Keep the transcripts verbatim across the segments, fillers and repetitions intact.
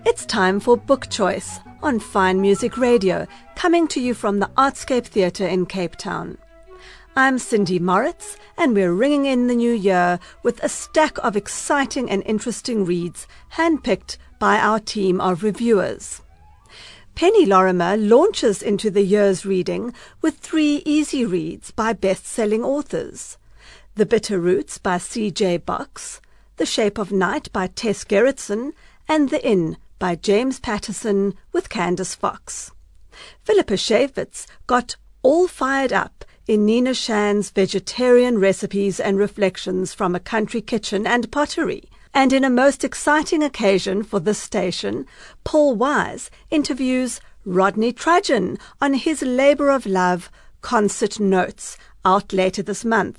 It's time for Book Choice on Fine Music Radio, coming to you from the Artscape Theatre in Cape Town. I'm Cindy Moritz, and we're ringing in the new year with a stack of exciting and interesting reads handpicked by our team of reviewers. Penny Lorimer launches into the year's reading with three easy reads by best-selling authors: The Bitter Roots by C J Box, The Shape of Night by Tess Gerritsen, and The Inn by James Patterson with Candice Fox. Philippa Schafitz got all fired up in Nina Shan's vegetarian recipes and reflections from a country kitchen and pottery. And in a most exciting occasion for this station, Paul Wise interviews Rodney Trudgeon on his labour of love, Concert Notes, out later this month.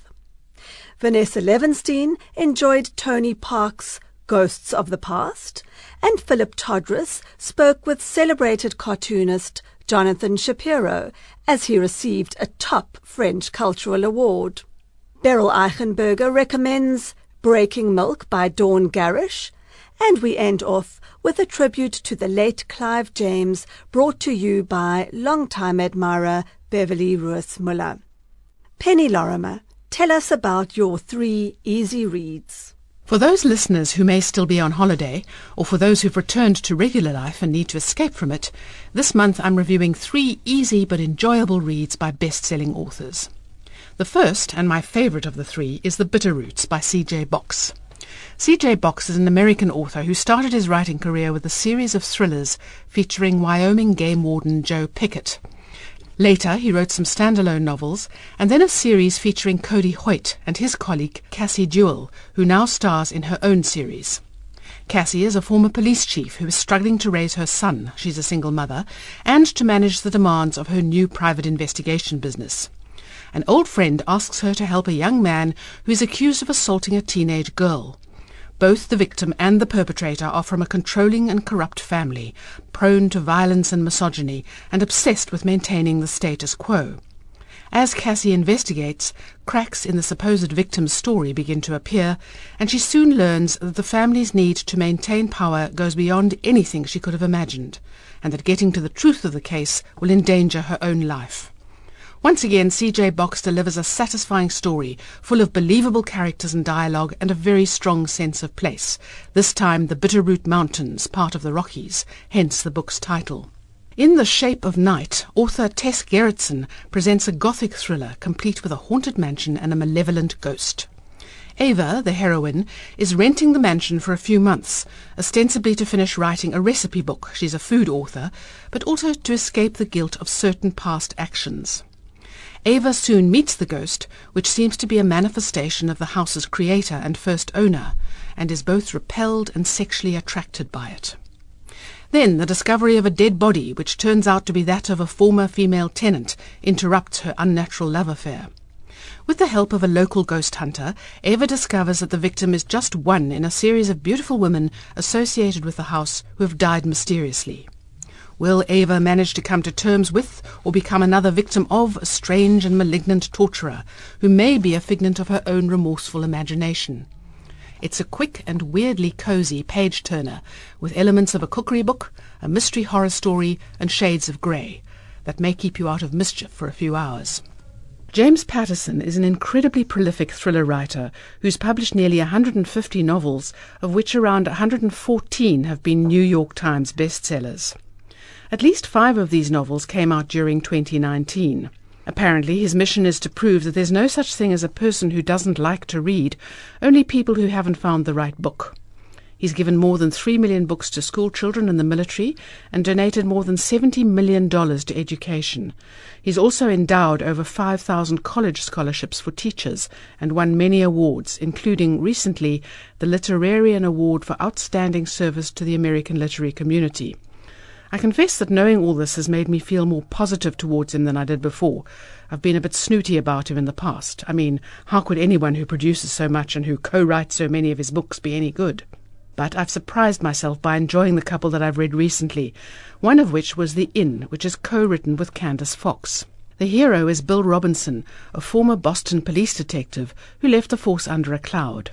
Vanessa Levenstein enjoyed Tony Park's Ghosts of the Past, and Philip Todrus spoke with celebrated cartoonist Jonathan Shapiro as he received a top French cultural award. Beryl Eichenberger recommends Breaking Milk by Dawn Garish, and we end off with a tribute to the late Clive James, brought to you by longtime admirer Beverly Ruiz Muller. Penny Lorimer, tell us about your three easy reads. For those listeners who may still be on holiday, or for those who've returned to regular life and need to escape from it, this month I'm reviewing three easy but enjoyable reads by best-selling authors. The first, and my favourite of the three, is The Bitter Roots by C J Box. C J Box is an American author who started his writing career with a series of thrillers featuring Wyoming game warden Joe Pickett. Later, he wrote some standalone novels, and then a series featuring Cody Hoyt and his colleague Cassie Jewell, who now stars in her own series. Cassie is a former police chief who is struggling to raise her son, she's a single mother, and to manage the demands of her new private investigation business. An old friend asks her to help a young man who is accused of assaulting a teenage girl. Both the victim and the perpetrator are from a controlling and corrupt family, prone to violence and misogyny, and obsessed with maintaining the status quo. As Cassie investigates, cracks in the supposed victim's story begin to appear, and she soon learns that the family's need to maintain power goes beyond anything she could have imagined, and that getting to the truth of the case will endanger her own life. Once again, C J Box delivers a satisfying story, full of believable characters and dialogue and a very strong sense of place, this time the Bitterroot Mountains, part of the Rockies, hence the book's title. In The Shape of Night, author Tess Gerritsen presents a gothic thriller complete with a haunted mansion and a malevolent ghost. Ava, the heroine, is renting the mansion for a few months, ostensibly to finish writing a recipe book, she's a food author, but also to escape the guilt of certain past actions. Ava soon meets the ghost, which seems to be a manifestation of the house's creator and first owner, and is both repelled and sexually attracted by it. Then the discovery of a dead body, which turns out to be that of a former female tenant, interrupts her unnatural love affair. With the help of a local ghost hunter, Ava discovers that the victim is just one in a series of beautiful women associated with the house who have died mysteriously. Will Ava manage to come to terms with or become another victim of a strange and malignant torturer who may be a figment of her own remorseful imagination? It's a quick and weirdly cosy page-turner with elements of a cookery book, a mystery horror story, and shades of grey that may keep you out of mischief for a few hours. James Patterson is an incredibly prolific thriller writer who's published nearly one hundred fifty novels, of which around one hundred fourteen have been New York Times bestsellers. At least five of these novels came out during twenty nineteen. Apparently, his mission is to prove that there's no such thing as a person who doesn't like to read, only people who haven't found the right book. He's given more than three million books to school children in the military and donated more than seventy million dollars to education. He's also endowed over five thousand college scholarships for teachers and won many awards, including recently the Literarian Award for Outstanding Service to the American Literary Community. I confess that knowing all this has made me feel more positive towards him than I did before. I've been a bit snooty about him in the past. I mean, how could anyone who produces so much and who co-writes so many of his books be any good? But I've surprised myself by enjoying the couple that I've read recently, one of which was The Inn, which is co-written with Candice Fox. The hero is Bill Robinson, a former Boston police detective who left the force under a cloud.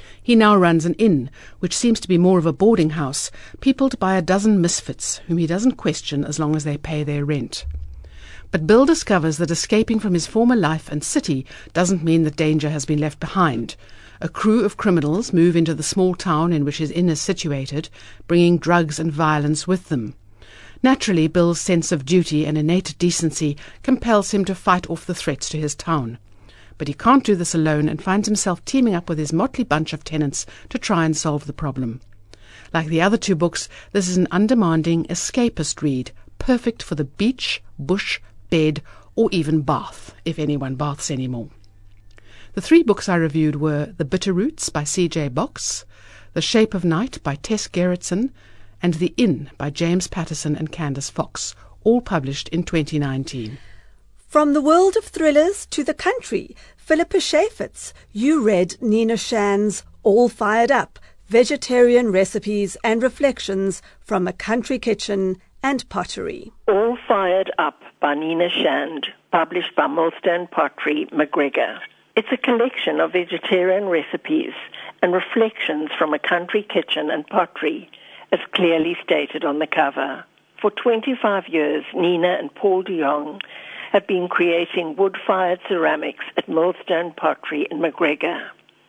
He now runs an inn, which seems to be more of a boarding house, peopled by a dozen misfits, whom he doesn't question as long as they pay their rent. But Bill discovers that escaping from his former life and city doesn't mean that danger has been left behind. A crew of criminals move into the small town in which his inn is situated, bringing drugs and violence with them. Naturally, Bill's sense of duty and innate decency compels him to fight off the threats to his town. But he can't do this alone and finds himself teaming up with his motley bunch of tenants to try and solve the problem. Like the other two books, this is an undemanding, escapist read, perfect for the beach, bush, bed, or even bath, if anyone baths anymore. The three books I reviewed were The Bitter Roots by C J Box, The Shape of Night by Tess Gerritsen, and The Inn by James Patterson and Candice Fox, all published in twenty nineteen. From the world of thrillers to the country, Philippa Chaffetz, you read Nina Shand's All Fired Up, Vegetarian Recipes and Reflections from a Country Kitchen and Pottery. All Fired Up by Nina Shand, published by Millstone Pottery, McGregor. It's a collection of vegetarian recipes and reflections from a country kitchen and pottery, as clearly stated on the cover. For twenty-five years, Nina and Paul de Jong have been creating wood-fired ceramics at Millstone Pottery in McGregor.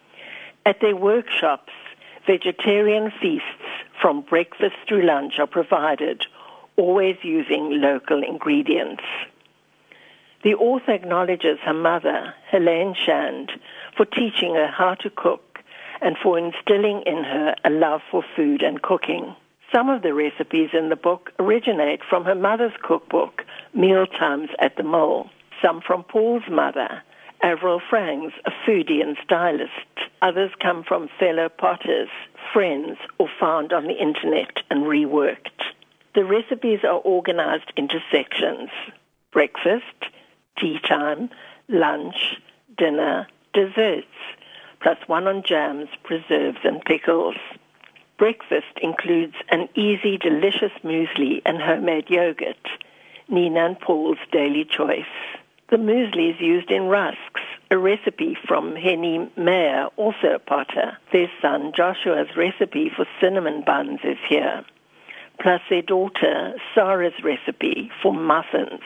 At their workshops, vegetarian feasts from breakfast through lunch are provided, always using local ingredients. The author acknowledges her mother, Helene Shand, for teaching her how to cook and for instilling in her a love for food and cooking. Some of the recipes in the book originate from her mother's cookbook, Mealtimes at the Mill. Some from Paul's mother, Avril Frangs, a foodie and stylist. Others come from fellow potters, friends, or found on the internet and reworked. The recipes are organized into sections: breakfast, tea time, lunch, dinner, desserts, plus one on jams, preserves, and pickles. Breakfast includes an easy, delicious muesli and homemade yogurt, Nina and Paul's daily choice. The muesli is used in rusks, a recipe from Henny Mayer, also a potter. Their son Joshua's recipe for cinnamon buns is here, plus their daughter Sarah's recipe for muffins,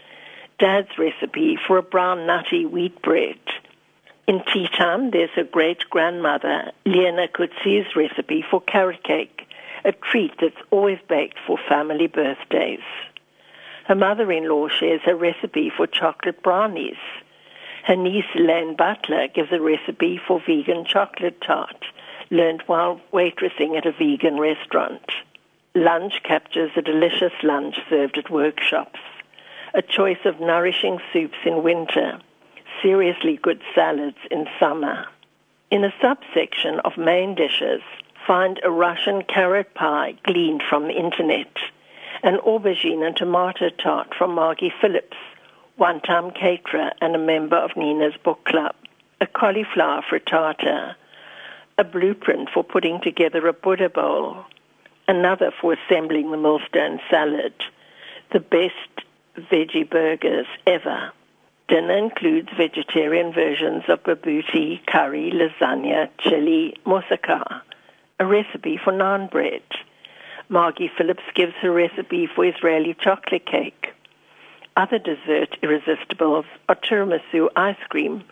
Dad's recipe for a brown nutty wheat bread. In tea time, there's her great-grandmother, Lena Kutzi's recipe for carrot cake, a treat that's always baked for family birthdays. Her mother-in-law shares her recipe for chocolate brownies. Her niece, Elaine Butler, gives a recipe for vegan chocolate tart, learned while waitressing at a vegan restaurant. Lunch captures a delicious lunch served at workshops, a choice of nourishing soups in winter, seriously good salads in summer. In a subsection of main dishes, find a Russian carrot pie gleaned from the internet, an aubergine and tomato tart from Margie Phillips, one-time caterer and a member of Nina's book club, a cauliflower frittata, a blueprint for putting together a Buddha bowl, another for assembling the millstone salad, the best veggie burgers ever. Dinner includes vegetarian versions of babuti, curry, lasagna, chili, moussaka, a recipe for naan bread. Margie Phillips gives her recipe for Israeli chocolate cake. Other dessert irresistibles are tiramisu ice cream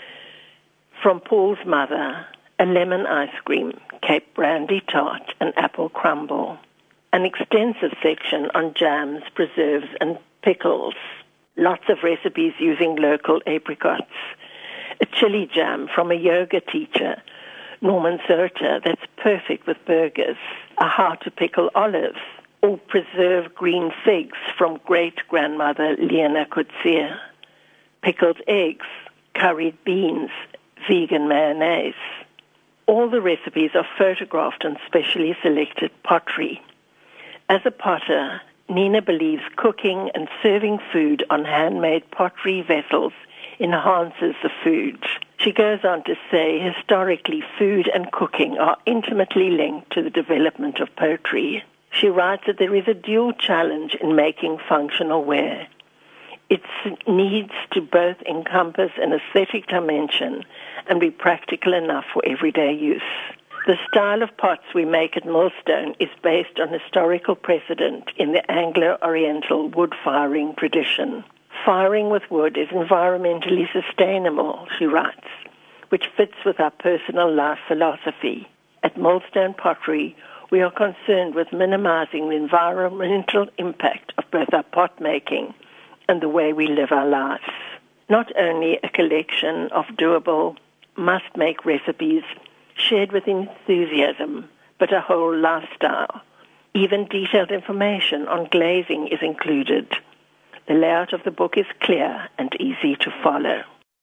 from Paul's mother, a lemon ice cream, Cape brandy tart, and apple crumble. An extensive section on jams, preserves, and pickles. Lots of recipes using local apricots. A chili jam from a yoga teacher, Norman Zerter, that's perfect with burgers. A how to pickle olives, or preserve green figs from great-grandmother Lena Kutzia. Pickled eggs, curried beans, vegan mayonnaise. All the recipes are photographed on specially selected pottery. As a potter, Nina believes cooking and serving food on handmade pottery vessels enhances the food. She goes on to say, historically, food and cooking are intimately linked to the development of poetry. She writes that there is a dual challenge in making functional ware. It needs to both encompass an aesthetic dimension and be practical enough for everyday use. The style of pots we make at Millstone is based on historical precedent in the Anglo-Oriental wood firing tradition. Firing with wood is environmentally sustainable, she writes, which fits with our personal life philosophy. At Millstone Pottery, we are concerned with minimizing the environmental impact of both our pot making and the way we live our lives. Not only a collection of doable, must-make recipes shared with enthusiasm, but a whole lifestyle. Even detailed information on glazing is included. The layout of the book is clear and easy to follow.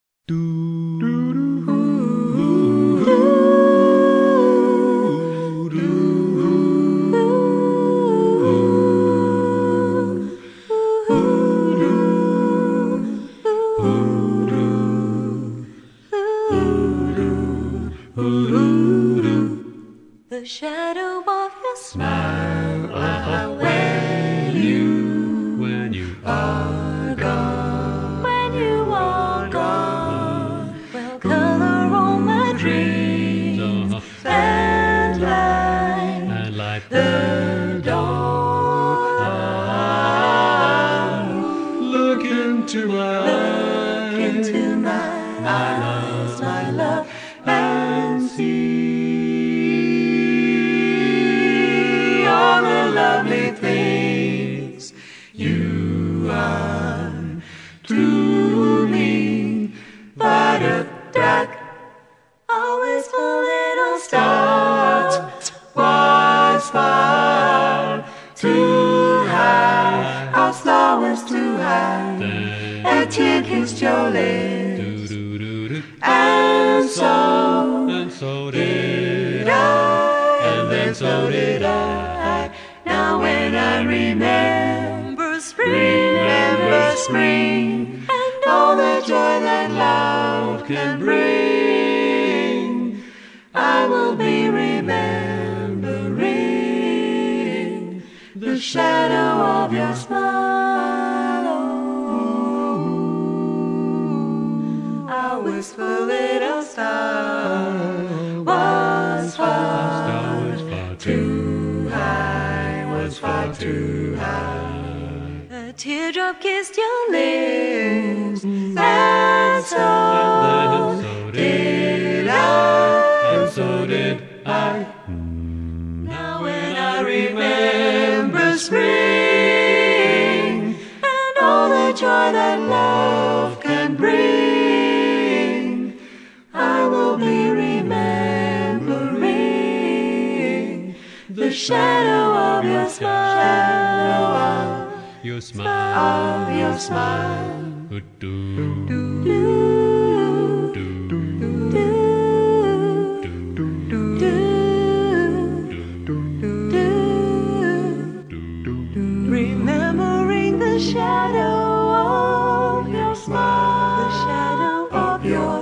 The shadow of your smile when you, when you are gone, when you are gone, will color all my dreams uh-huh. and light, and light the dawn. Look into my eyes, look into my, my eyes, my love, and see lovely things you are to me. But a dark, always a little star was far too high. Our star was too high. A tear kissed your lips, and so, and so did I, and then so did I. Now when I remember spring, remember spring, and all the joy that love can bring, I will be remembering the shadow of your smile. Oh, our wistful little star was far, was far too high, was far too high. A teardrop kissed your lips, and so, and so did I, and so did I. Now when I remember spring, and all the joy that love can bring, I will be remembering the shadow of your smile, your smile, of your smile. Do, do, do, do, do, remembering the shadow of your smile, the shadow of your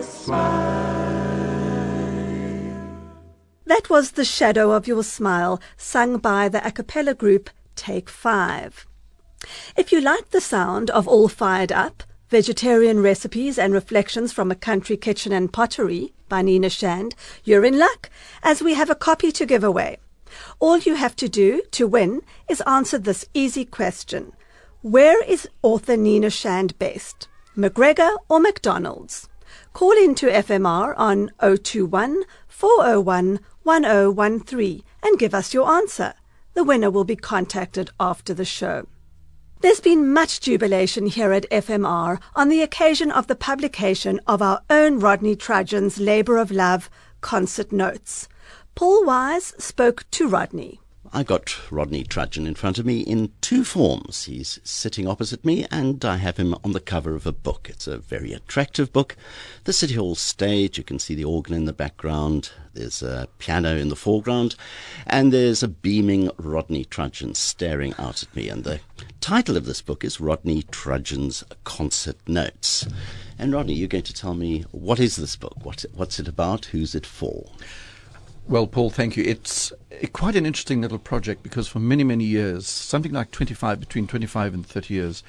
smile. That was The Shadow of Your Smile, sung by the a cappella group Take Five. If you like the sound of All Fired Up, Vegetarian Recipes and Reflections from a Country Kitchen and Pottery by Nina Shand, you're in luck, as we have a copy to give away. All you have to do to win is answer this easy question. Where is author Nina Shand based? McGregor or McDonald's? Call in to F M R on oh two one, four oh one, one oh one three and give us your answer. The winner will be contacted after the show. There's been much jubilation here at F M R on the occasion of the publication of our own Rodney Trudgeon's Labour of Love concert notes. Paul Wise spoke to Rodney. I got Rodney Trudgeon in front of me in two forms. He's sitting opposite me and I have him on the cover of a book. It's a very attractive book. The City Hall stage, you can see the organ in the background. There's a piano in the foreground and there's a beaming Rodney Trudgeon staring out at me. And the title of this book is Rodney Trudgeon's Concert Notes. And Rodney, you're going to tell me, what is this book? What, what's it about? Who's it for? Well, Paul, thank you. It's quite an interesting little project because for many, many years, something like twenty-five, between twenty-five and thirty years,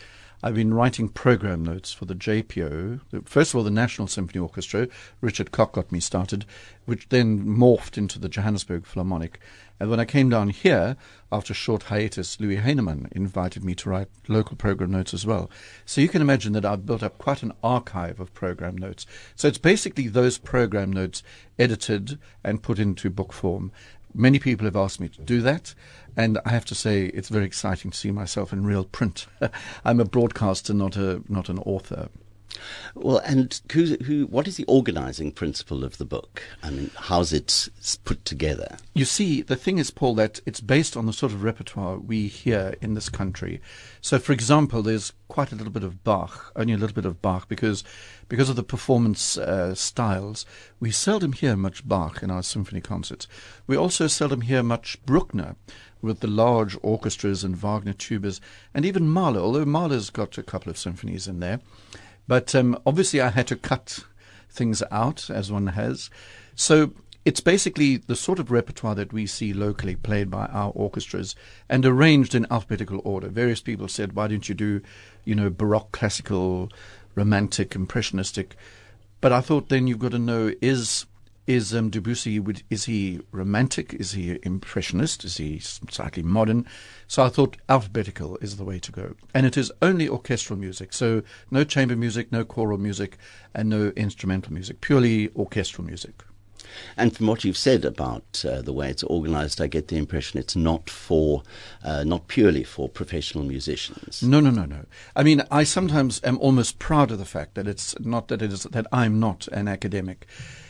I've been writing program notes for the J P O. First of all, the National Symphony Orchestra. Richard Koch got me started, which then morphed into the Johannesburg Philharmonic. And when I came down here, after a short hiatus, Louis Heinemann invited me to write local program notes as well. So you can imagine that I've built up quite an archive of program notes. So it's basically those program notes edited and put into book form. Many people have asked me to do that, and I have to say it's very exciting to see myself in real print. I'm a broadcaster, not a not an author. Well, and who, who, what is the organising principle of the book? I mean, how's it put together? You see, the thing is, Paul, that it's based on the sort of repertoire we hear in this country. So, for example, there's quite a little bit of Bach, only a little bit of Bach, because because of the performance uh, styles, we seldom hear much Bach in our symphony concerts. We also seldom hear much Bruckner, with the large orchestras and Wagner tubas, and even Mahler, although Mahler's got a couple of symphonies in there. But um, obviously I had to cut things out, as one has. So it's basically the sort of repertoire that we see locally played by our orchestras and arranged in alphabetical order. Various people said, why don't you do, you know, Baroque, classical, romantic, impressionistic? But I thought then you've got to know, is is um, Debussy, would, is he romantic? Is he impressionist? Is he slightly modern? So I thought alphabetical is the way to go. And it is only orchestral music, so no chamber music, no choral music, and no instrumental music, purely orchestral music. And from what you've said about uh, the way it's organised, I get the impression it's not for, uh, not purely for professional musicians. No, no, no, no. I mean, I sometimes am almost proud of the fact that it's not that it is that I'm not an academic.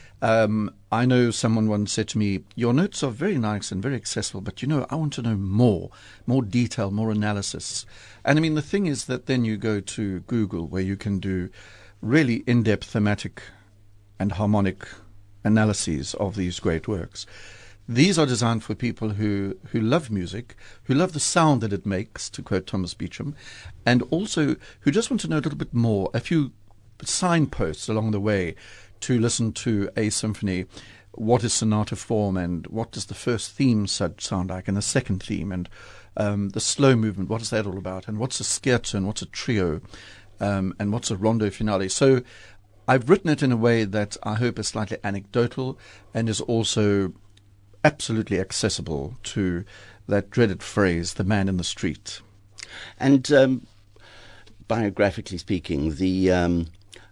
Um, I know someone once said to me, your notes are very nice and very accessible, but you know, I want to know more, more detail, more analysis. And I mean, the thing is that then you go to Google, where you can do really in-depth thematic and harmonic analyses of these great works. These are designed for people who, who love music, who love the sound that it makes, to quote Thomas Beecham, and also who just want to know a little bit more, a few signposts along the way to listen to a symphony. What is sonata form, and what does the first theme sound like, and the second theme, and um, the slow movement, what is that all about, and what's a scherzo, and what's a trio, um, and what's a rondo finale. So I've written it in a way that I hope is slightly anecdotal and is also absolutely accessible to that dreaded phrase, the man in the street. And um, biographically speaking, the um,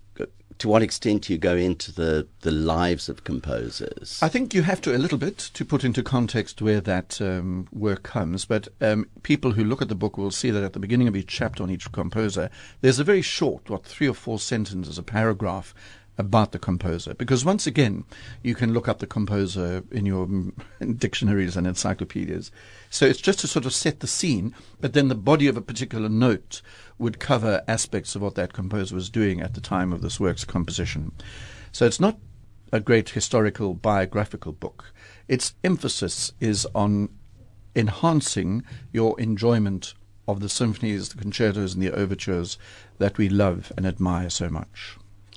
to what extent do you go into the, the lives of composers? I think you have to a little bit to put into context where that um, work comes, but um, people who look at the book will see that at the beginning of each chapter on each composer, there's a very short, what, three or four sentences, a paragraph about the composer. Because once again, you can look up the composer in your dictionaries and encyclopedias. So it's just to sort of set the scene, but then the body of a particular note would cover aspects of what that composer was doing at the time of this work's composition. So it's not a great historical biographical book. Its emphasis is on enhancing your enjoyment of the symphonies, the concertos, and the overtures that we love and admire so much.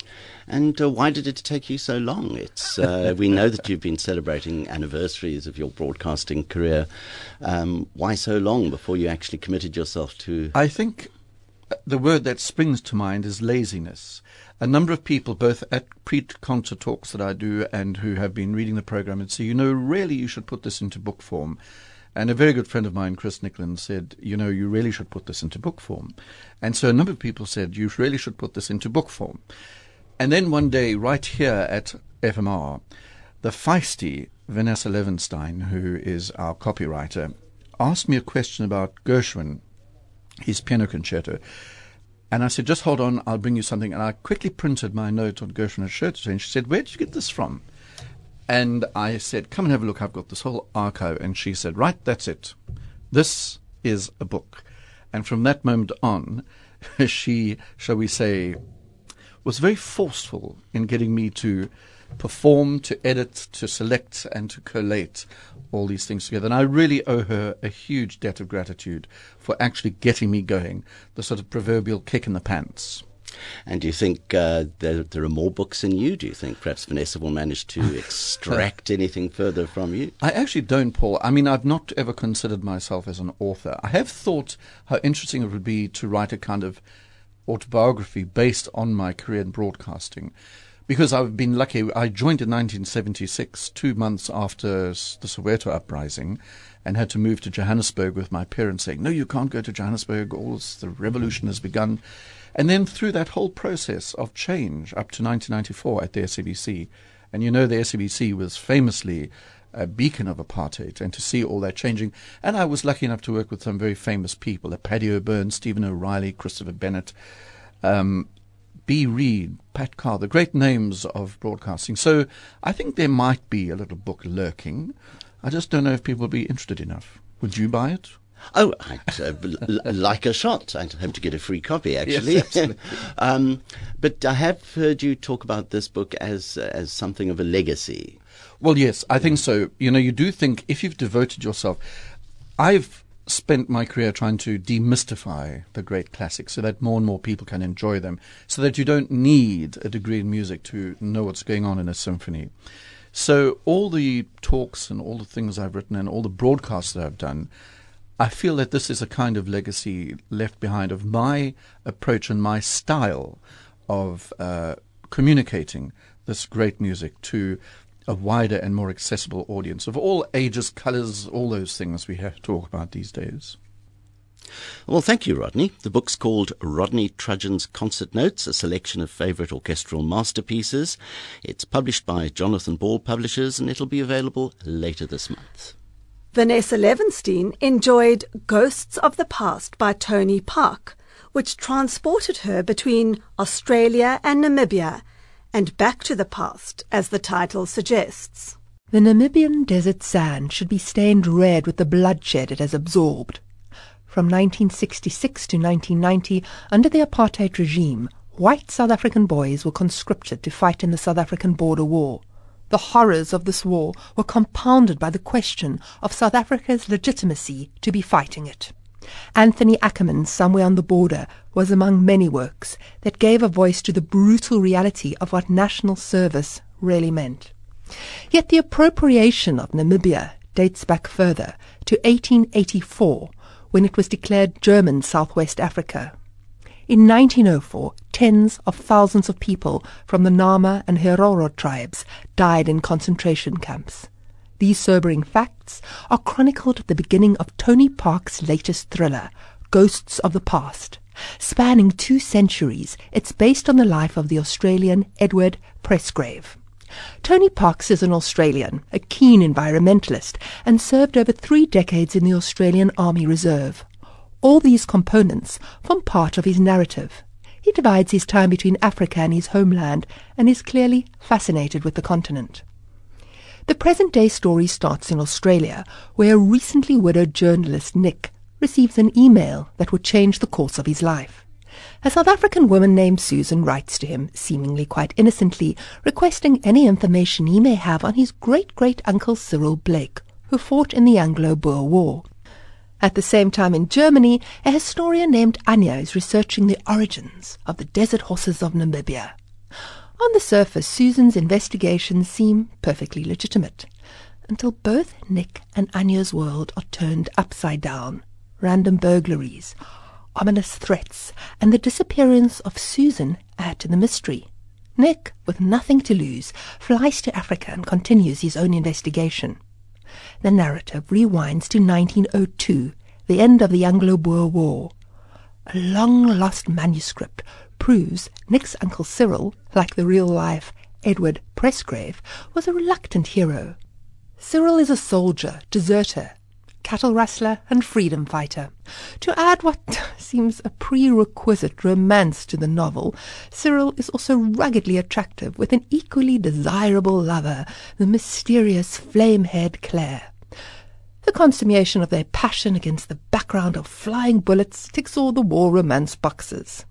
And uh, why did it take you so long? It's uh, we know that you've been celebrating anniversaries of your broadcasting career. Um, why so long before you actually committed yourself to... I think the word that springs to mind is laziness. A number of people, both at pre-concert talks that I do and who have been reading the program, and say, you know, really you should put this into book form. And a very good friend of mine, Chris Nicklin, said, you know, you really should put this into book form. And so a number of people said, you really should put this into book form. And then one day, right here at F M R, the feisty Vanessa Levenstein, who is our copywriter, asked me a question about Gershwin, his piano concerto. And I said, just hold on, I'll bring you something. And I quickly printed my note on Gershwin's shirt. And she said, where did you get this from? And I said, come and have a look, I've got this whole archive. And she said, right, that's it. This is a book. And from that moment on, she, shall we say, was very forceful in getting me to perform, to edit, to select, and to collate all these things together. And I really owe her a huge debt of gratitude for actually getting me going, the sort of proverbial kick in the pants. And do you think uh, there, there are more books in you? Do you think perhaps Vanessa will manage to extract anything further from you? I actually don't, Paul. I mean, I've not ever considered myself as an author. I have thought how interesting it would be to write a kind of autobiography based on my career in broadcasting, because I've been lucky. I joined in nineteen seventy-six, two months after s- the Soweto uprising, and had to move to Johannesburg with my parents saying, no, you can't go to Johannesburg, all this, the revolution has begun. And then through that whole process of change up to nineteen ninety-four at the S A B C, and you know the S A B C was famously a beacon of apartheid, and to see all that changing. And I was lucky enough to work with some very famous people, Paddy O'Byrne, Stephen O'Reilly, Christopher Bennett, um, B. Reid, Pat Carr, the great names of broadcasting. So I think there might be a little book lurking. I just don't know if people will be interested enough. Would you buy it? Oh, I'd uh, l- like a shot. I'd hope to get a free copy, actually. Yes, absolutely. um, but I have heard you talk about this book as uh, as something of a legacy. Well, yes, I think so. You know, you do think if you've devoted yourself, I've spent my career trying to demystify the great classics so that more and more people can enjoy them, so that you don't need a degree in music to know what's going on in a symphony. So all the talks and all the things I've written and all the broadcasts that I've done, I feel that this is a kind of legacy left behind of my approach and my style of uh, communicating this great music to a wider and more accessible audience of all ages, colours, all those things we have to talk about these days. Well, thank you, Rodney. The book's called Rodney Trudgeon's Concert Notes, a selection of favourite orchestral masterpieces. It's published by Jonathan Ball Publishers, and it'll be available later this month. Vanessa Levenstein enjoyed Ghosts of the Past by Tony Park, which transported her between Australia and Namibia, and back to the past, as the title suggests. The Namibian desert sand should be stained red with the bloodshed it has absorbed. From nineteen sixty-six to nineteen ninety, under the apartheid regime, white South African boys were conscripted to fight in the South African border war. The horrors of this war were compounded by the question of South Africa's legitimacy to be fighting it. Anthony Ackerman's Somewhere on the Border was among many works that gave a voice to the brutal reality of what national service really meant. Yet the appropriation of Namibia dates back further to eighteen eighty-four, when it was declared German Southwest Africa. In nineteen oh four, tens of thousands of people from the Nama and Herero tribes died in concentration camps. These sobering facts are chronicled at the beginning of Tony Park's latest thriller, Ghosts of the Past. Spanning two centuries, it's based on the life of the Australian Edward Presgrave. Tony Parks is an Australian, a keen environmentalist, and served over three decades in the Australian Army Reserve. All these components form part of his narrative. He divides his time between Africa and his homeland, and is clearly fascinated with the continent. The present-day story starts in Australia, where a recently widowed journalist, Nick, receives an email that would change the course of his life. A South African woman named Susan writes to him, seemingly quite innocently, requesting any information he may have on his great-great-uncle Cyril Blake, who fought in the Anglo-Boer War. At the same time in Germany, a historian named Anya is researching the origins of the desert horses of Namibia. On the surface, Susan's investigations seem perfectly legitimate, until both Nick and Anya's world are turned upside down. Random burglaries, ominous threats, and the disappearance of Susan add to the mystery. Nick, with nothing to lose, flies to Africa and continues his own investigation. The narrative rewinds to nineteen oh two, the end of the Anglo-Boer War. A long-lost manuscript proves Nick's Uncle Cyril, like the real-life Edward Presgrave, was a reluctant hero. Cyril is a soldier, deserter, cattle rustler and freedom fighter. To add what seems a prerequisite romance to the novel, Cyril is also ruggedly attractive with an equally desirable lover, the mysterious flame-haired Claire. The consummation of their passion against the background of flying bullets ticks all the war romance boxes.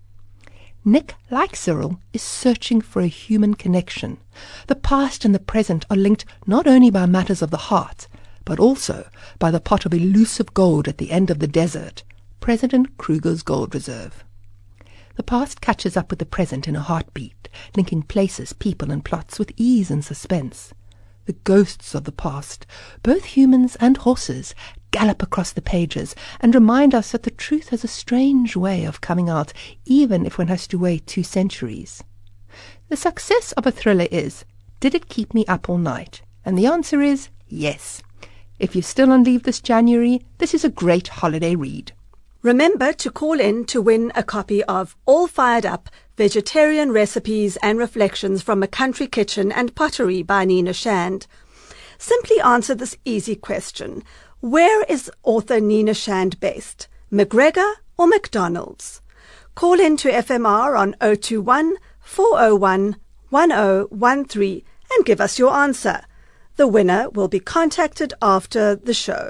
Nick, like Cyril, is searching for a human connection. The past and the present are linked not only by matters of the heart, but also by the pot of elusive gold at the end of the desert, President Kruger's Gold Reserve. The past catches up with the present in a heartbeat, linking places, people and plots with ease and suspense. The ghosts of the past, both humans and horses, gallop across the pages and remind us that the truth has a strange way of coming out, even if one has to wait two centuries. The success of a thriller is, did it keep me up all night? And the answer is yes. If you're still on leave this January, this is a great holiday read. Remember to call in to win a copy of All Fired Up, Vegetarian Recipes and Reflections from a Country Kitchen and Pottery by Nina Shand. Simply answer this easy question. Where is author Nina Shand based? McGregor or McDonald's? Call in to F M R on zero two one, four zero one, one zero one three and give us your answer. The winner will be contacted after the show.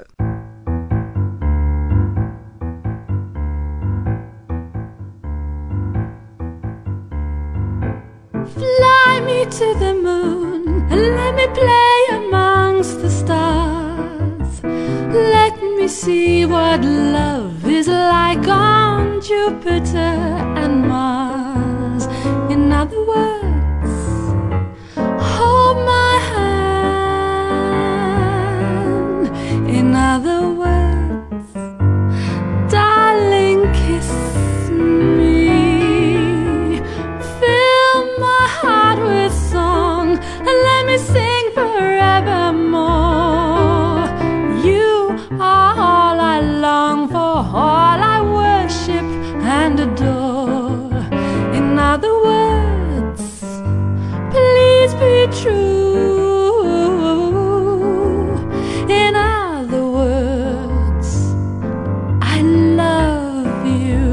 Fly me to the moon and let me play amongst the stars. Let me see what love is like on Jupiter and Mars. In other words, hold my hand. In other words, darling, kiss me. Fill my heart with song and let me sing forevermore. You are all I long for, all I worship and adore. In other words, please be true. In other words, I love you.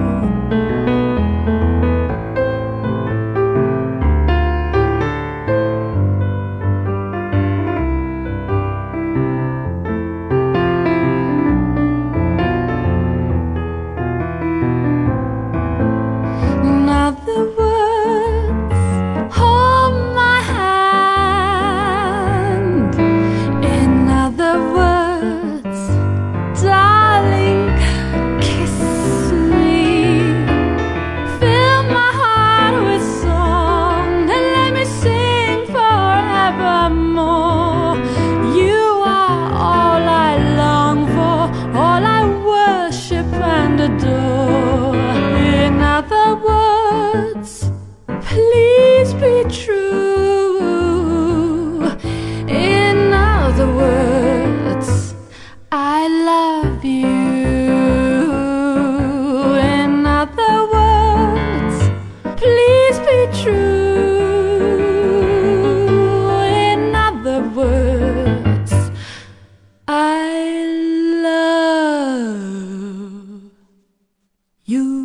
In other words, hold my hand. In other words, darling, kiss me. Fill my heart with song and let me sing forevermore. You are all I long for, all I worship and adore. In other words, please be true. In other words, I love you. In other words, please be true. In other words, I love you.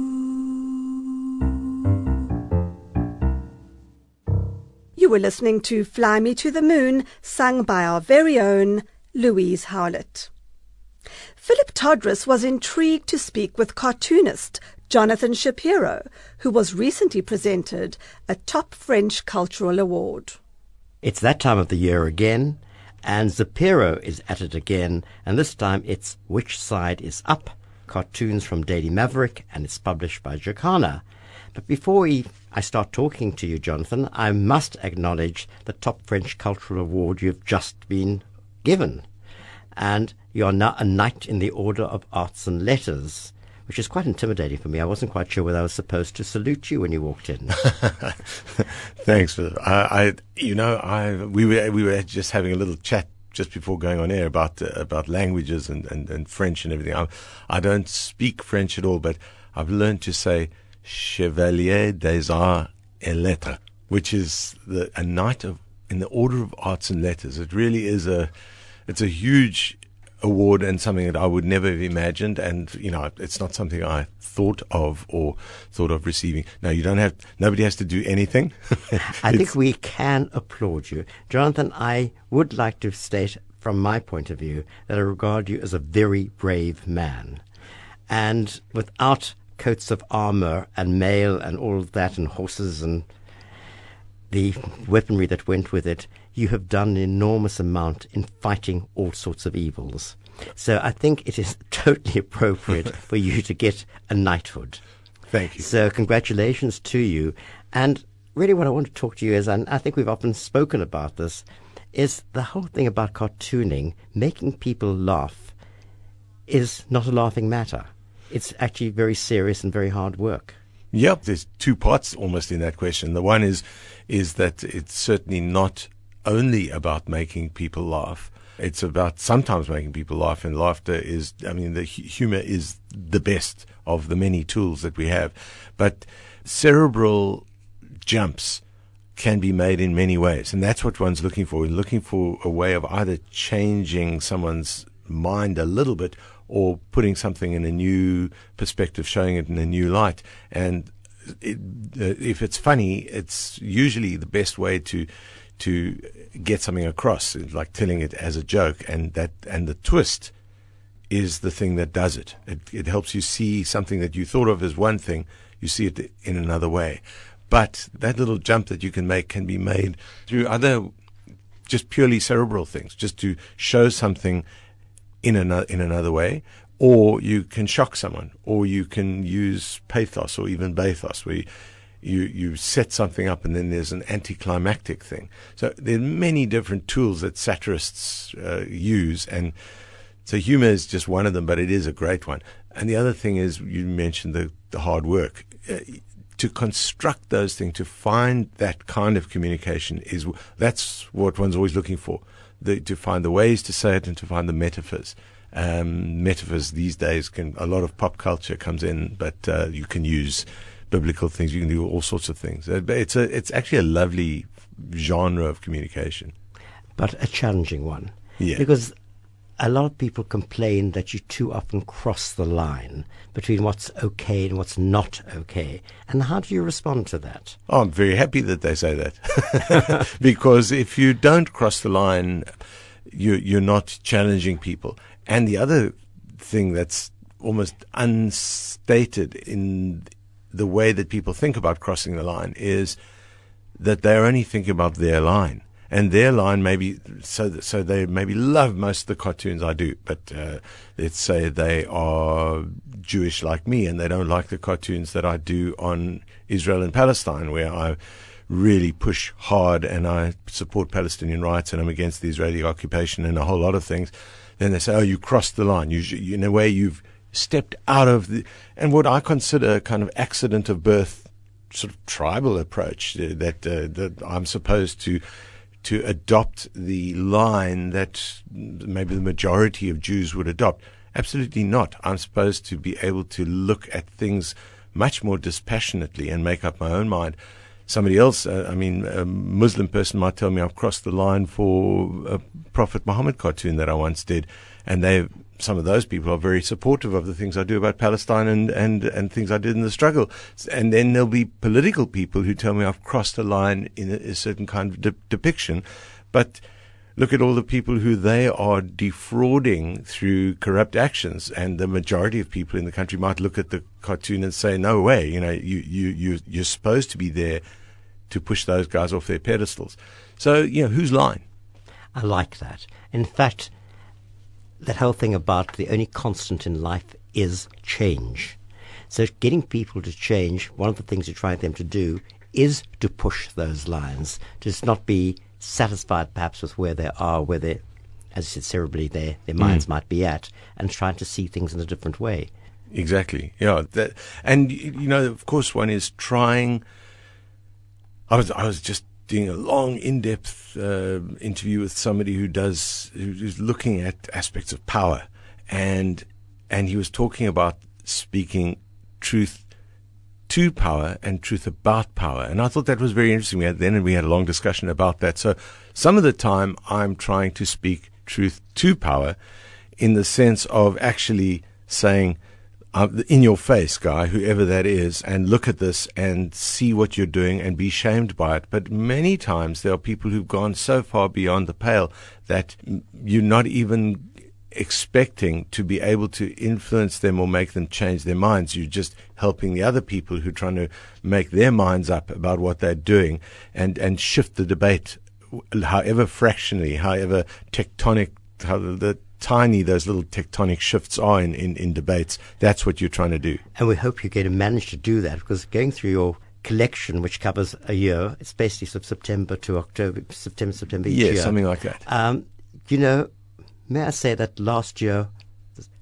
You were listening to Fly Me to the Moon, sung by our very own Louise Howlett. Philip Todrus was intrigued to speak with cartoonist Jonathan Shapiro, who was recently presented a top French cultural award. It's that time of the year again, and Shapiro is at it again, and this time it's Which Side is Up? Cartoons from Daily Maverick, and it's published by Jacana. But before we, I start talking to you, Jonathan, I must acknowledge the top French cultural award you've just been given. And you are now a Knight in the Order of Arts and Letters, which is quite intimidating for me. I wasn't quite sure whether I was supposed to salute you when you walked in. Thanks. I, I, you know, I we were we were just having a little chat just before going on air about uh, about languages and, and, and French and everything. I, I don't speak French at all, but I've learned to say Chevalier des Arts et Lettres, which is the, a knight of in the Order of Arts and Letters. It really is a it's a huge award and something that I would never have imagined, and you know, it's not something I thought of or thought of receiving. Now, you don't have, nobody has to do anything. I think we can applaud you. Jonathan, I would like to state from my point of view that I regard you as a very brave man. And without coats of armor and mail and all of that and horses and the weaponry that went with it, you have done an enormous amount in fighting all sorts of evils. So I think it is totally appropriate for you to get a knighthood. Thank you. So congratulations to you. And really what I want to talk to you is, and I think we've often spoken about this, is the whole thing about cartooning, making people laugh is not a laughing matter. It's actually very serious and very hard work. Yep, there's two parts almost in that question. The one is is that it's certainly not only about making people laugh. It's about sometimes making people laugh, and laughter is, I mean, the hu- humor is the best of the many tools that we have. But cerebral jumps can be made in many ways, and that's what one's looking for. We're looking for a way of either changing someone's mind a little bit or putting something in a new perspective, showing it in a new light. And it, uh, if it's funny, it's usually the best way to to get something across, like telling it as a joke. And that and the twist is the thing that does it. It, it helps you see something that you thought of as one thing, you see it in another way. But that little jump that you can make can be made through other just purely cerebral things, just to show something in another, in another way, or you can shock someone, or you can use pathos or even bathos, where you, you set something up and then there's an anticlimactic thing. So there are many different tools that satirists uh, use, and so humor is just one of them, but it is a great one. And the other thing is, you mentioned the, the hard work. Uh, to construct those things, to find that kind of communication, is that's what one's always looking for. The, to find the ways to say it and to find the metaphors. Um, metaphors these days, can a lot of pop culture comes in, but uh, you can use biblical things. You can do all sorts of things. It's a, it's actually a lovely genre of communication, but a challenging one. Yeah, because a lot of people complain that you too often cross the line between what's okay and what's not okay. And how do you respond to that? Oh, I'm very happy that they say that. Because if you don't cross the line, you, you're not challenging people. And the other thing that's almost unstated in the way that people think about crossing the line is that they're only thinking about their line. And their line maybe, so so they maybe love most of the cartoons I do, but uh, let's say they are Jewish like me and they don't like the cartoons that I do on Israel and Palestine, where I really push hard and I support Palestinian rights and I'm against the Israeli occupation and a whole lot of things. Then they say, oh, you crossed the line. You, you, in a way, you've stepped out of the, and what I consider a kind of accident of birth sort of tribal approach uh, that, uh, that I'm supposed to to adopt the line that maybe the majority of Jews would adopt. Absolutely not. I'm supposed to be able to look at things much more dispassionately and make up my own mind. Somebody else, uh, I mean, a Muslim person might tell me I've crossed the line for a Prophet Muhammad cartoon that I once did, and they, some of those people are very supportive of the things I do about Palestine and, and, and things I did in the struggle. And then there'll be political people who tell me I've crossed a line in a, a certain kind of de- depiction. But look at all the people who they are defrauding through corrupt actions. And the majority of people in the country might look at the cartoon and say, no way, you know, you, you, you, you're supposed to be there to push those guys off their pedestals. So, you know, whose line? I like that. In fact, that whole thing about the only constant in life is change. So getting people to change, one of the things you try them to do is to push those lines, to just not be satisfied perhaps with where they are, where they, as you said, cerebrally their, their minds mm. might be at, and trying to see things in a different way. Exactly. Yeah. That, and, you know, of course, one is trying. I was, I was just doing a long, in-depth uh, interview with somebody who does, who's looking at aspects of power, and and he was talking about speaking truth to power and truth about power, and I thought that was very interesting. We had then and we had a long discussion about that. So some of the time I'm trying to speak truth to power, in the sense of actually saying, Uh, in your face, guy, whoever that is, and look at this and see what you're doing and be shamed by it. But many times there are people who've gone so far beyond the pale that you're not even expecting to be able to influence them or make them change their minds. You're just helping the other people who are trying to make their minds up about what they're doing and, and shift the debate, however fractionally, however tectonic, how the tiny those little tectonic shifts are in, in, in debates. That's what you're trying to do. And we hope you're going to manage to do that, because going through your collection, which covers a year, it's basically sort of September to October, September, September each yeah, year. Yeah, something like that. Um, you know, may I say that last year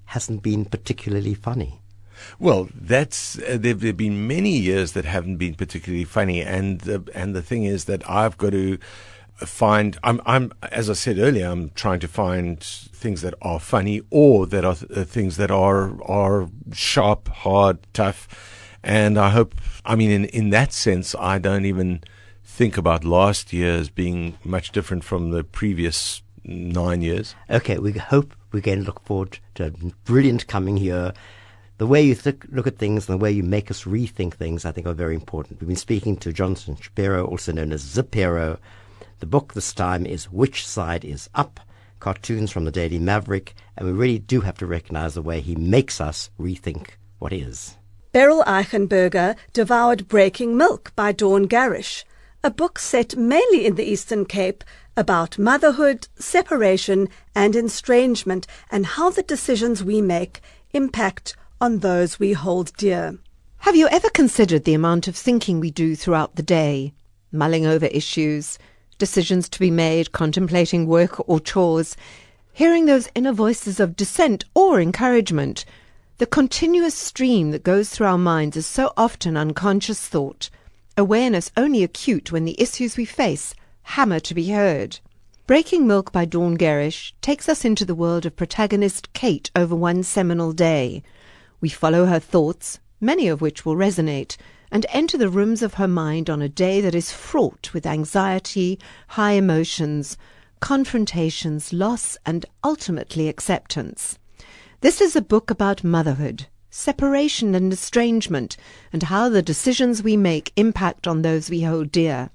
hasn't been particularly funny. Well, that's uh, there have been many years that haven't been particularly funny, and the, and the thing is that I've got to find. I'm, I'm, as I said earlier, I'm trying to find things that are funny or that are th- things that are are sharp, hard, tough, and I hope. I mean, in in that sense, I don't even think about last year as being much different from the previous nine years. Okay, we hope we can look forward to a brilliant coming year. The way you th- look at things and the way you make us rethink things, I think, are very important. We've been speaking to Jonathan Shapiro, also known as Zipiro. The book this time is Which Side is Up? Cartoons from the Daily Maverick, and we really do have to recognize the way he makes us rethink what is. Beryl Eichenberger devoured Breaking Milk by Dawn Garish, a book set mainly in the Eastern Cape about motherhood, separation and estrangement, and how the decisions we make impact on those we hold dear. Have you ever considered the amount of thinking we do throughout the day, mulling over issues, decisions to be made, contemplating work or chores, hearing those inner voices of dissent or encouragement? The continuous stream that goes through our minds is so often unconscious thought, awareness only acute when the issues we face hammer to be heard. Breaking Milk by Dawn Garish takes us into the world of protagonist Kate over one seminal day. We follow her thoughts, many of which will resonate, and enter the rooms of her mind on a day that is fraught with anxiety, high emotions, confrontations, loss, and ultimately acceptance. This is a book about motherhood, separation and estrangement, and how the decisions we make impact on those we hold dear.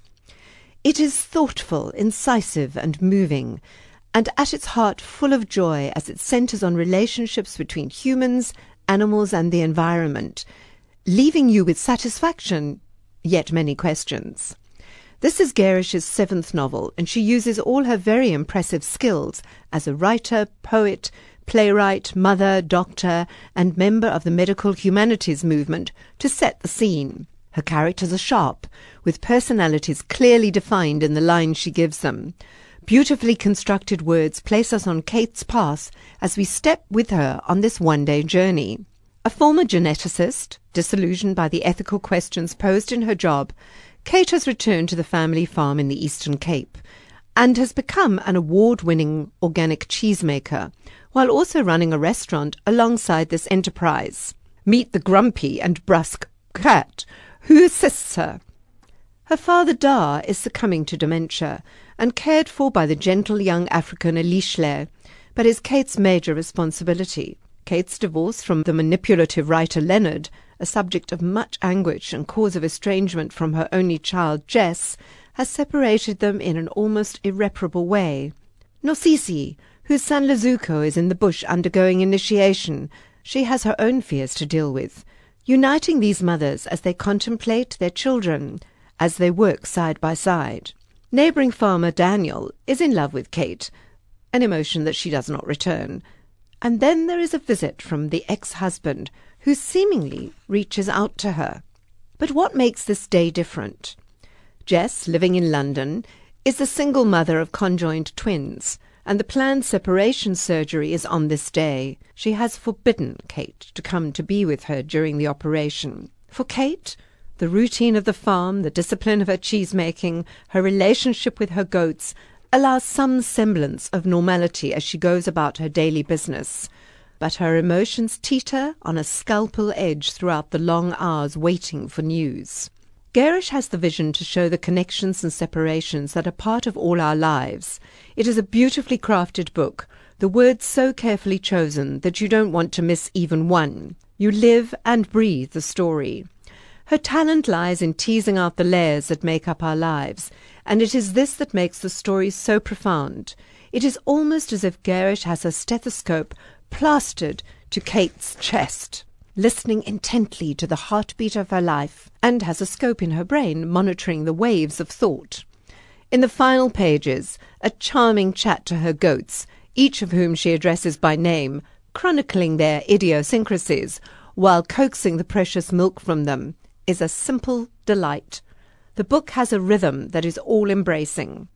It is thoughtful, incisive, and moving, and at its heart full of joy as it centers on relationships between humans, animals, and the environment, leaving you with satisfaction, yet many questions. This is Garish's seventh novel, and she uses all her very impressive skills as a writer, poet, playwright, mother, doctor, and member of the medical humanities movement to set the scene. Her characters are sharp, with personalities clearly defined in the lines she gives them. Beautifully constructed words place us on Kate's path as we step with her on this one-day journey. A former geneticist, disillusioned by the ethical questions posed in her job, Kate has returned to the family farm in the Eastern Cape and has become an award-winning organic cheesemaker, while also running a restaurant alongside this enterprise. Meet the grumpy and brusque Kat, who assists her. Her father Dar is succumbing to dementia and cared for by the gentle young African Elishle, but is Kate's major responsibility. Kate's divorce from the manipulative writer Leonard, a subject of much anguish and cause of estrangement from her only child Jess, has separated them in an almost irreparable way. Nosisi, whose son Lezuko is in the bush undergoing initiation, she has her own fears to deal with, uniting these mothers as they contemplate their children, as they work side by side. Neighbouring farmer Daniel is in love with Kate, an emotion that she does not return. And then there is a visit from the ex-husband, who seemingly reaches out to her. But what makes this day different? Jess, living in London, is the single mother of conjoined twins, and the planned separation surgery is on this day. She has forbidden Kate to come to be with her during the operation. For Kate, the routine of the farm, the discipline of her cheesemaking, her relationship with her goats, allows some semblance of normality as she goes about her daily business. But her emotions teeter on a scalpel edge throughout the long hours waiting for news. Garish has the vision to show the connections and separations that are part of all our lives. It is a beautifully crafted book, the words so carefully chosen that you don't want to miss even one. You live and breathe the story. Her talent lies in teasing out the layers that make up our lives, and it is this that makes the story so profound. It is almost as if Garish has her stethoscope plastered to Kate's chest, listening intently to the heartbeat of her life, and has a scope in her brain monitoring the waves of thought. In the final pages, a charming chat to her goats, each of whom she addresses by name, chronicling their idiosyncrasies, while coaxing the precious milk from them, is a simple delight. The book has a rhythm that is all-embracing.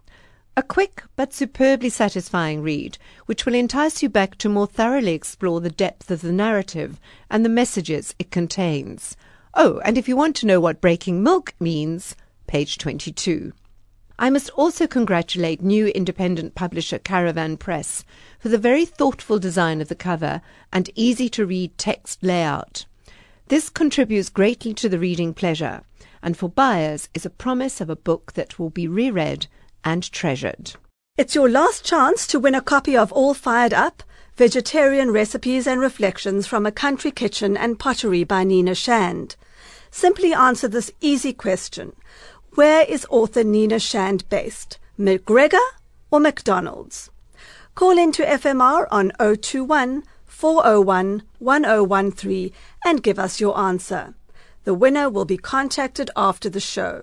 A quick but superbly satisfying read, which will entice you back to more thoroughly explore the depth of the narrative and the messages it contains. Oh, and if you want to know what breaking milk means, page twenty-two. I must also congratulate new independent publisher Caravan Press for the very thoughtful design of the cover and easy-to-read text layout. This contributes greatly to the reading pleasure, and for buyers is a promise of a book that will be reread and treasured. It's your last chance to win a copy of All Fired Up, Vegetarian Recipes and Reflections from a Country Kitchen and Pottery by Nina Shand. Simply answer this easy question. Where is author Nina Shand based, McGregor or McDonald's? Call into F M R on zero two one, four zero one, one zero one three and give us your answer. The winner will be contacted after the show.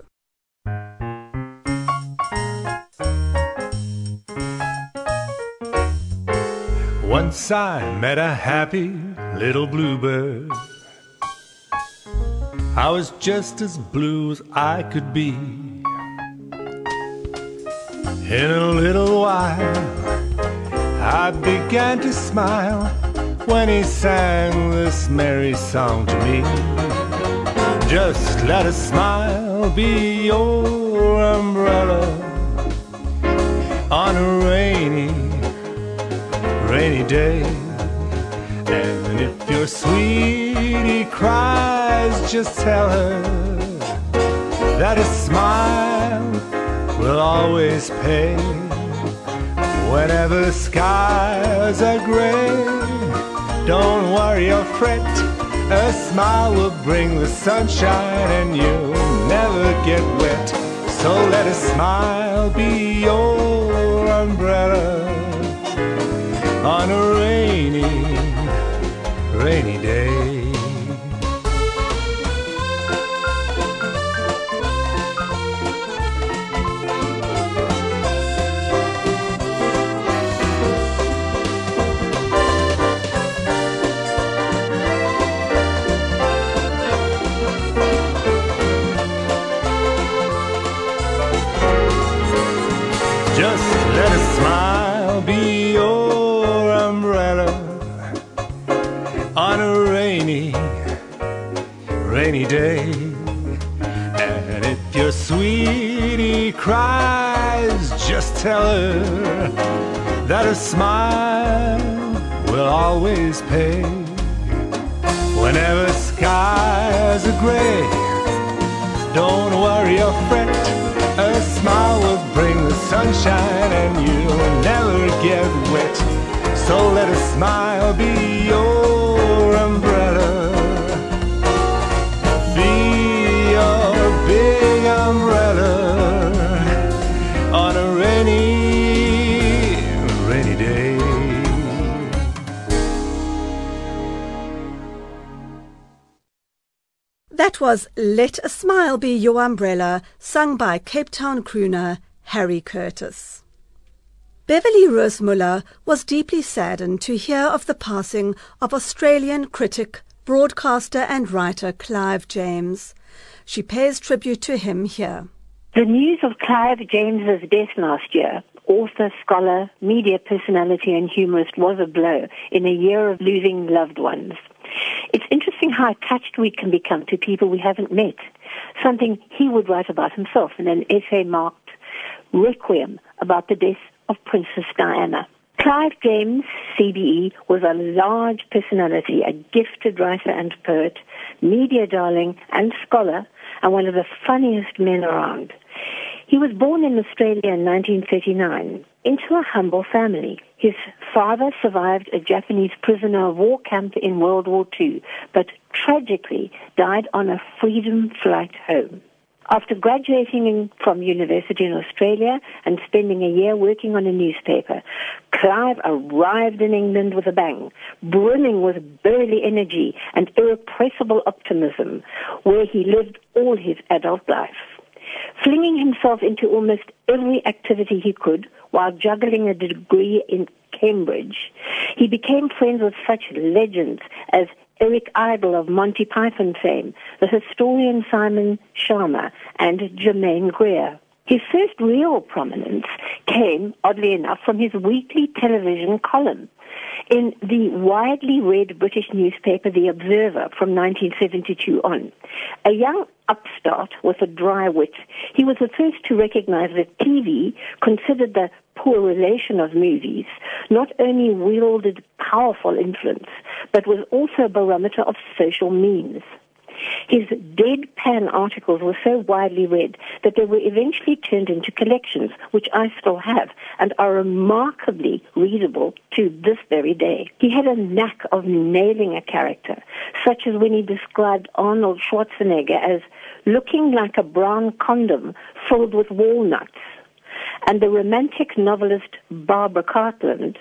Once I met a happy little bluebird. I was just as blue as I could be. In a little while I began to smile when he sang this merry song to me. Just let a smile be your umbrella on a rainy, rainy day. And if your sweetie cries, just tell her that a smile will always pay. Whenever skies are gray, don't worry or fret, a smile will bring the sunshine and you'll never get wet. So let a smile be your umbrella on a rainy, rainy day. Just let a smile be your umbrella on a rainy, rainy day. And if your sweetie cries, just tell her that a smile will always pay. Whenever skies are gray, don't worry or fret, a smile will bring the sunshine and you'll never get wet. So let a smile be your umbrella, be your big umbrella on a rainy, rainy day. That was Let a Smile Be Your Umbrella, sung by Cape Town crooner Harry Curtis. Beverly Rosemuller was deeply saddened to hear of the passing of Australian critic, broadcaster and writer Clive James. She pays tribute to him here. The news of Clive James's death last year, author, scholar, media personality and humorist, was a blow in a year of losing loved ones. It's interesting how attached we can become to people we haven't met, something he would write about himself in an essay marked Requiem about the death of Princess Diana. Clive James, C B E, was a large personality, a gifted writer and poet, media darling and scholar, and one of the funniest men around. He was born in Australia in nineteen thirty-nine into a humble family. His father survived a Japanese prisoner of war camp in World War Two, but tragically died on a freedom flight home. After graduating from university in Australia and spending a year working on a newspaper, Clive arrived in England with a bang, brimming with burly energy and irrepressible optimism, where he lived all his adult life. Flinging himself into almost every activity he could while juggling a degree in Cambridge, he became friends with such legends as Eric Idle of Monty Python fame, the historian Simon Sharma, and Germaine Greer. His first real prominence came, oddly enough, from his weekly television column in the widely read British newspaper The Observer from nineteen seventy-two on. A young upstart with a dry wit, he was the first to recognize that T V, considered the poor relation of movies, not only wielded powerful influence, but was also a barometer of social memes. His deadpan articles were so widely read that they were eventually turned into collections, which I still have, and are remarkably readable to this very day. He had a knack of nailing a character, such as when he described Arnold Schwarzenegger as looking like a brown condom filled with walnuts, and the romantic novelist Barbara Cartland,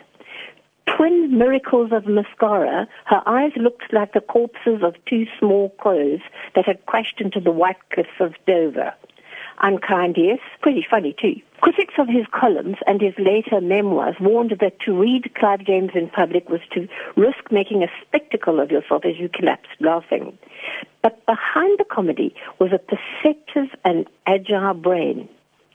twin miracles of mascara, her eyes looked like the corpses of two small crows that had crashed into the white cliffs of Dover. Unkind, yes, pretty funny too. Critics of his columns and his later memoirs warned that to read Clive James in public was to risk making a spectacle of yourself as you collapsed laughing. But behind the comedy was a perceptive and agile brain.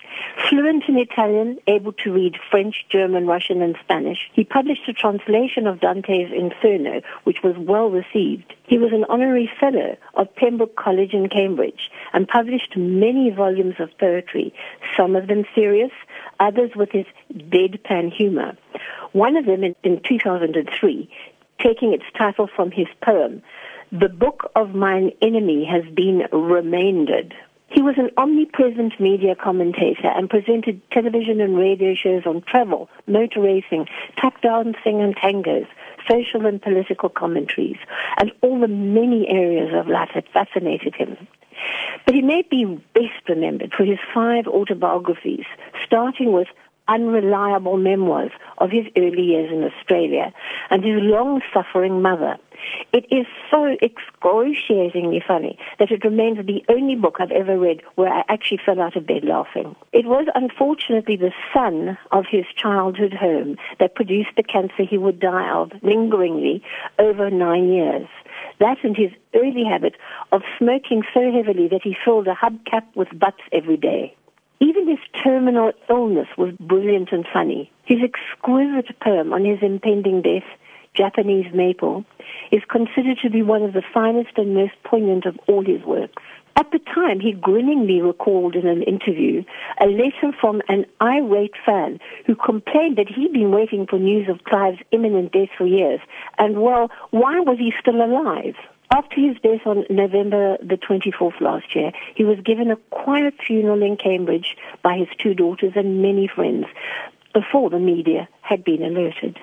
Fluent in Italian, able to read French, German, Russian, and Spanish, he published a translation of Dante's Inferno, which was well received. He was an honorary fellow of Pembroke College in Cambridge and published many volumes of poetry, some of them serious, others with his deadpan humor. One of them in, in two thousand three, taking its title from his poem, "The Book of Mine Enemy Has Been Remaindered." He was an omnipresent media commentator and presented television and radio shows on travel, motor racing, tap dancing and tangos, social and political commentaries, and all the many areas of life that fascinated him. But he may be best remembered for his five autobiographies, starting with unreliable memoirs of his early years in Australia and his long-suffering mother. It is so excruciatingly funny that it remains the only book I've ever read where I actually fell out of bed laughing. It was unfortunately the son of his childhood home that produced the cancer he would die of lingeringly over nine years. That and his early habit of smoking so heavily that he filled a hubcap with butts every day. Even his terminal illness was brilliant and funny. His exquisite poem on his impending death, Japanese Maple, is considered to be one of the finest and most poignant of all his works. At the time, he grinningly recalled in an interview a letter from an irate fan who complained that he'd been waiting for news of Clive's imminent death for years, and, well, why was he still alive? After his death on November the twenty-fourth last year, he was given a quiet funeral in Cambridge by his two daughters and many friends before the media had been alerted.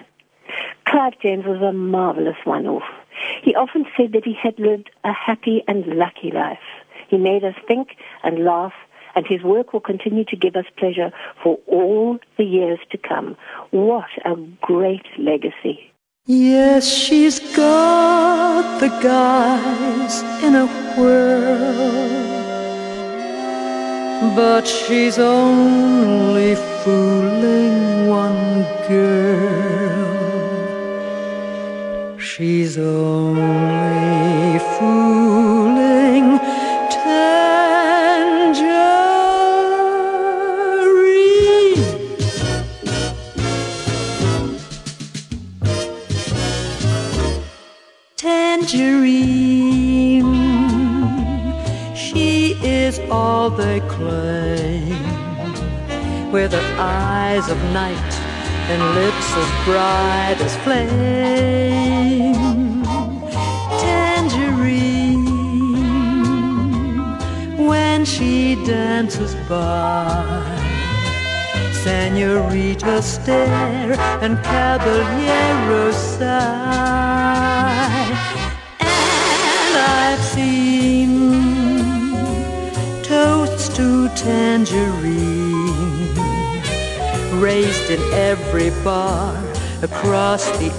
Clive James was a marvelous one-off. He often said that he had lived a happy and lucky life. He made us think and laugh, and his work will continue to give us pleasure for all the years to come. What a great legacy. Yes, she's got the guys in a whirl, but she's only fooling one girl. She's only fooling Tangerine. Tangerine, she is all they claim, with her eyes of night and lips as bright as flame. Tangerine, when she dances by, Senorita stare and Caballero sigh. And I've seen toasts to Tangerine raised in every bar across the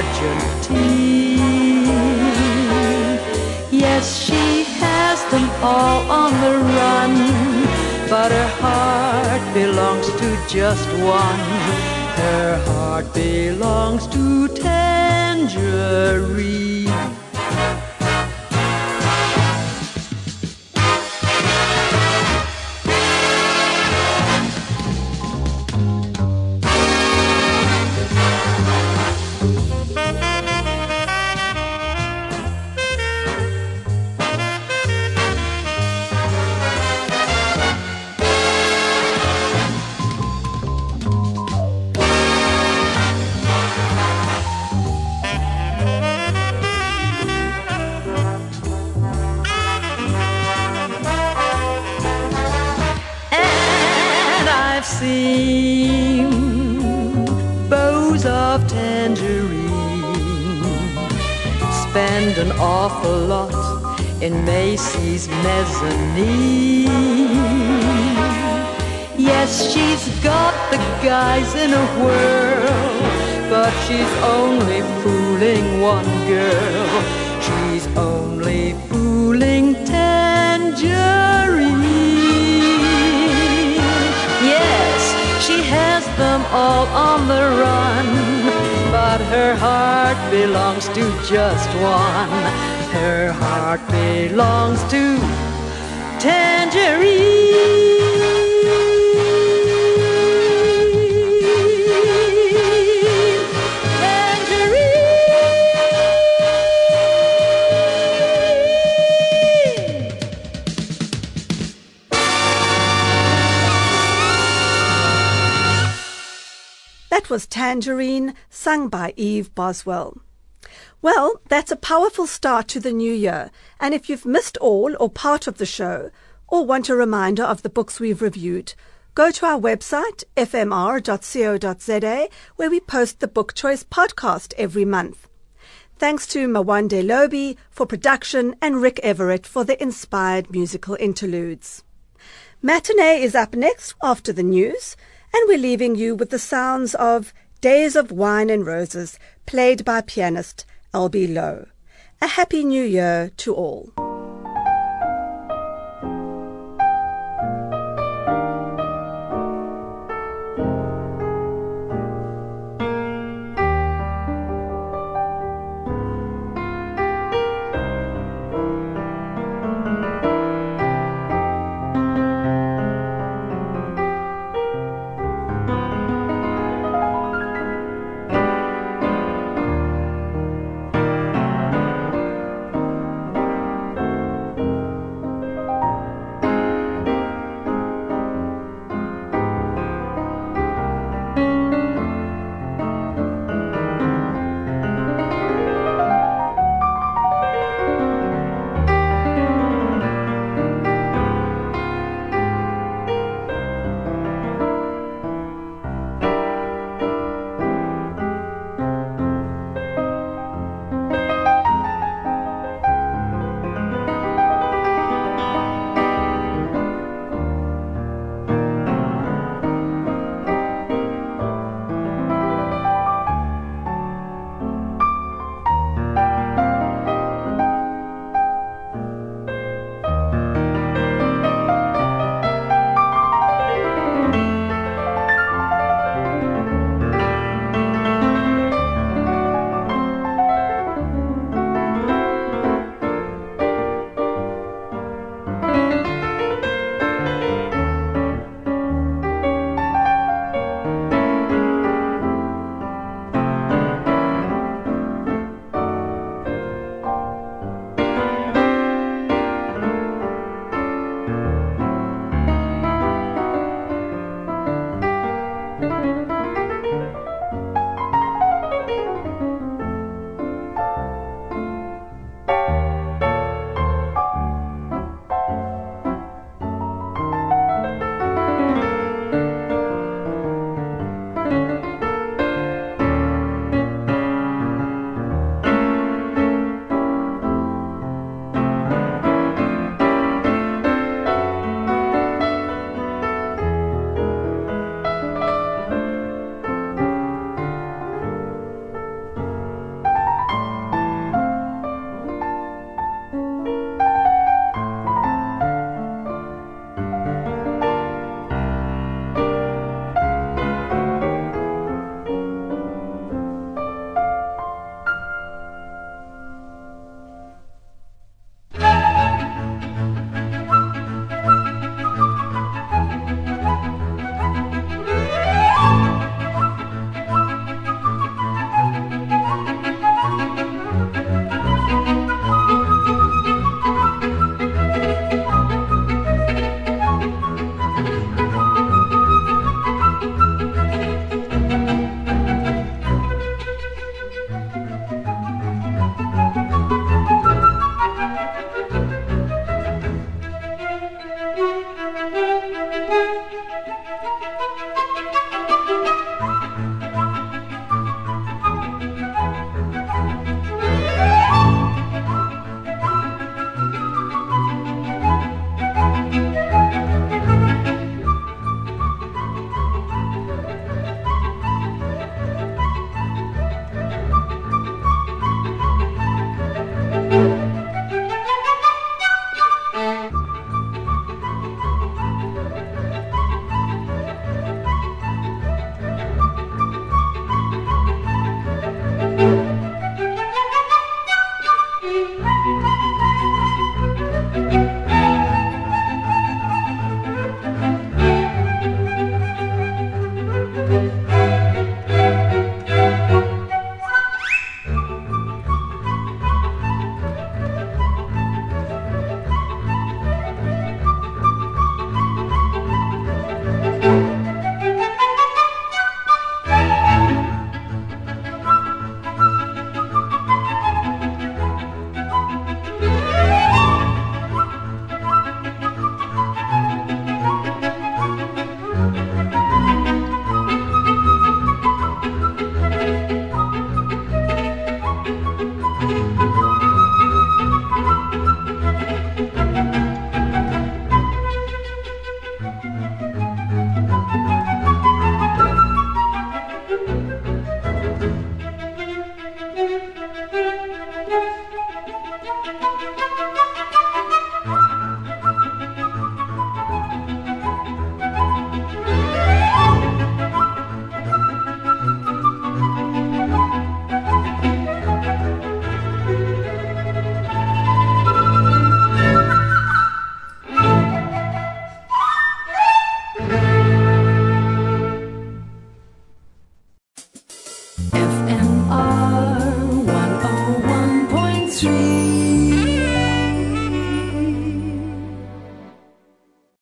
Argentine. Yes, she has them all on the run, but her heart belongs to just one. Her heart belongs to Tangerine. tangerine. Spend an awful lot in Macy's mezzanine. Yes, she's got the guys in a whirl, but she's only fooling one girl. She's only fooling Tangerine. Yes, she has them all on the run, but her heart belongs to just one. Her heart belongs to Tangerine. That was Tangerine, sung by Eve Boswell. Well, that's a powerful start to the new year, and if you've missed all or part of the show, or want a reminder of the books we've reviewed, go to our website, f m r dot co dot z a, where we post the Book Choice podcast every month. Thanks to Mawande Lobi for production and Rick Everett for the inspired musical interludes. Matinee is up next after the news, and we're leaving you with the sounds of Days of Wine and Roses, played by pianist L B Lowe. A happy new year to all.